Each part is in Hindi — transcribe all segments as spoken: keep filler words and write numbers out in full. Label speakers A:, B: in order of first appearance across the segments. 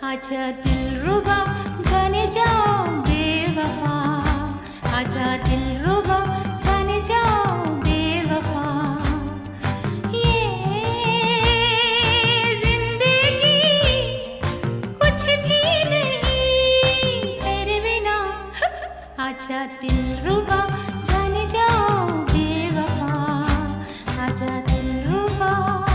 A: आजा दिलरुबा जाने जाओ बेवफा, आजा दिलरुबा जाने जाओ बेवफा। ये जिंदगी कुछ भी नहीं तेरे बिना, आजा दिलरुबा जाने जाओ बेवफा, आजा दिलरुबा।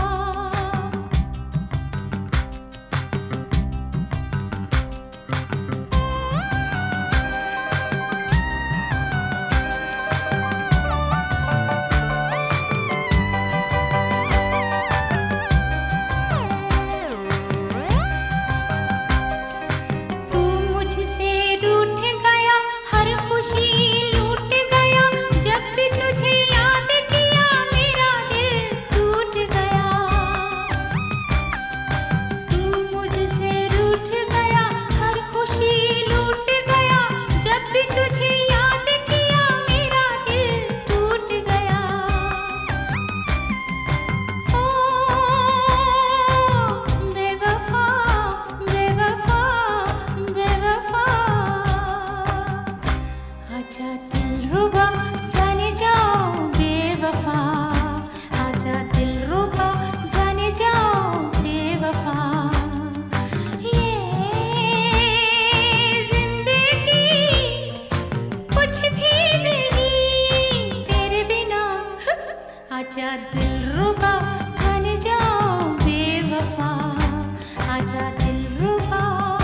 A: आजा दिलरुबा जाने जाओ बेवफा, आजा दिलरुबा जाने जाओ बेवफा। ये जिंदगी कुछ भी नहीं तेरे बिना, आजा दिलरुबा जाने जाओ बेवफा, आजा दिलरुबा।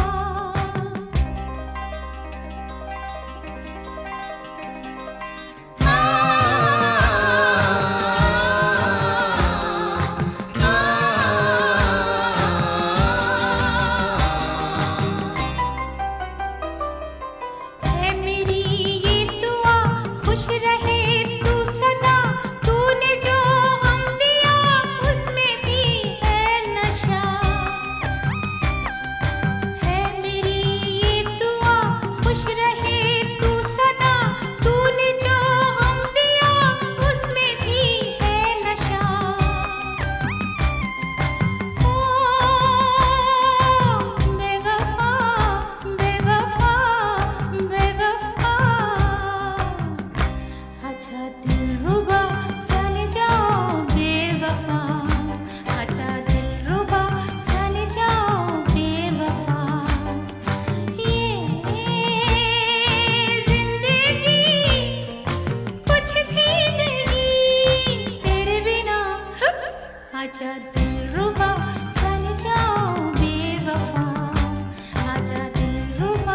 A: आजा दिलरुबा जाने जाओ बेवफा, आजा दिलरुबा।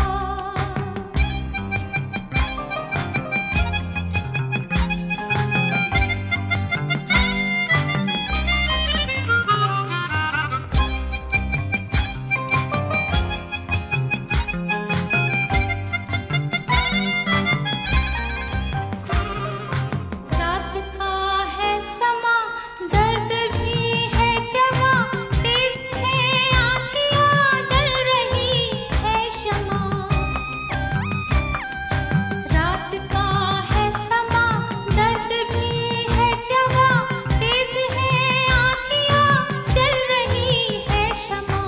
A: रात का है समा, दर्द भी है जवा, तेज है आँखियाँ जल रही है शमा। रात का है समा, दर्द भी है जवा, तेज है आँखियाँ जल रही है शमा।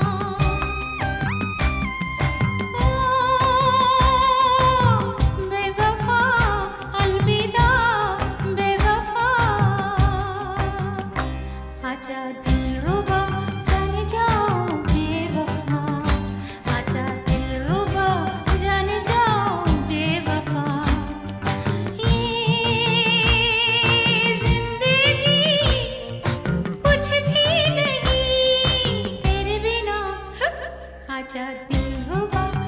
A: ओ बेवफा अलविदा बेवफा, आजा दिलरुबा जाने जाओ बेवफा, आजा दिलरुबा जाने जाओ बेवफा। ये जिंदगी कुछ भी नहीं तेरे बिना, आजा दिलरुबा।